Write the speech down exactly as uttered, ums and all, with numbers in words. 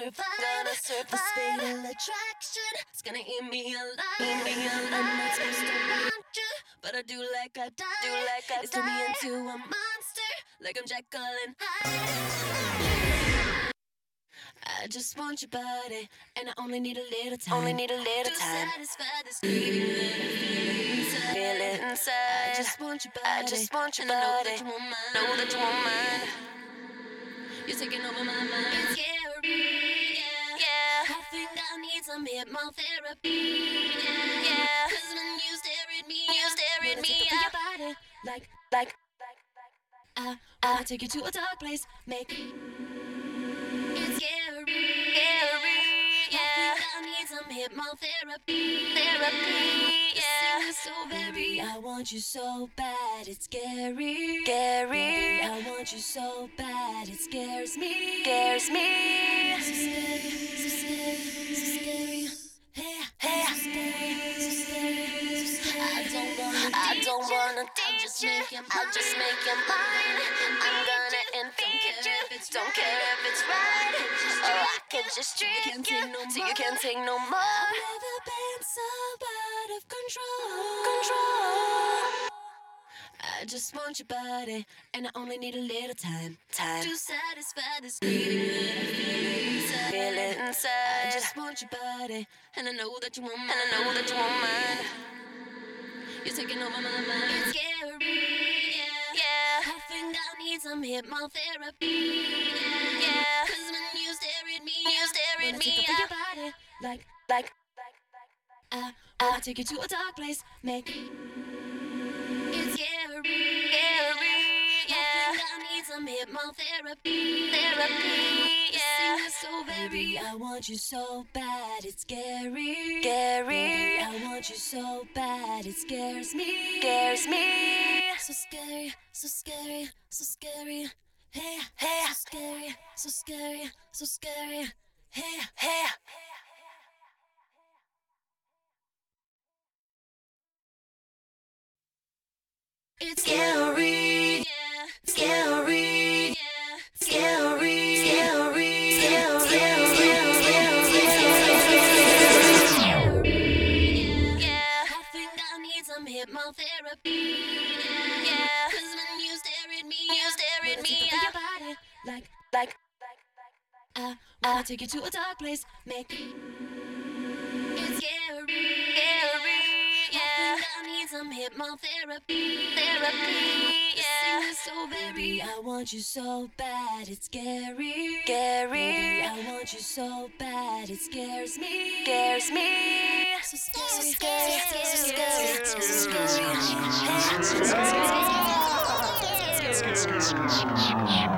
survive. Gonna survive. This fatal attraction, it's gonna eat me alive. Eat me alive. I'm not supposed to want you, but I do like I die. Do like I it's die. Turn me into a monster, like I'm Jekyll and Hyde. I just want your body, and I only need a little time. Only need a little to time to satisfy this craving that I feel inside. Feel it inside. I just want your body. I just want your and body. I know that you want mine. Know that you want mine. You're taking over my mind. It's scary, yeah. Yeah. I think I need some hypnotherapy. Yeah. Yeah. 'Cause when you stare at me, you stare at me. I your body, like, like, I, I take you to a dark place, make. It's scary, scary, yeah. I think I need some hypnotherapy, therapy, yeah. This is so very, I want you so bad, it's scary, scary. I want you so bad, it scares me, scares me. So scary, so scary, so scary. Hey, hey, so scary, so scary, so scary. I don't wanna, I don't wanna I'll just make him, I'll just make him mine. I'm gonna infect you, don't care if it's right. Or I can just trick you, so you can't take no more. I've never been so out of control, control. I just want your body, and I only need a little time, time to satisfy this craving that I feel inside. Feel it inside. I just want your body, and I know that you want mine. And I know that you want mine. You're taking over my mind. It's scary, yeah. Yeah. I think I need some hypnotherapy. Yeah. Yeah. 'Cause when you stare at me, you stare at me. I your body, like, like, I, I take you to a dark place, make. It's scary, scary, yeah. I think I need some hypnotherapy, therapy, yeah. This is so very, I want you so bad, it's scary, scary. I want you so bad, it scares me, scares me. So scary, so scary, so scary. Hey, hey, so scary, so scary, so scary. Hey, hey. It's scary, yeah. Scary, yeah. Scary, scary, scary, scary, yeah. I think I need some hypnotherapy, yeah. 'Cause when you stare at me, you stare at me. I your body, like, like, I, I take you to a dark place, make. It's scary, scary, yeah. I think I need some hypnotherapy, therapy, yeah. This is so very, I want you so bad, it's scary, scary. I want you so bad, it scares me, scares me. So scary, so scary, so scary, so scary.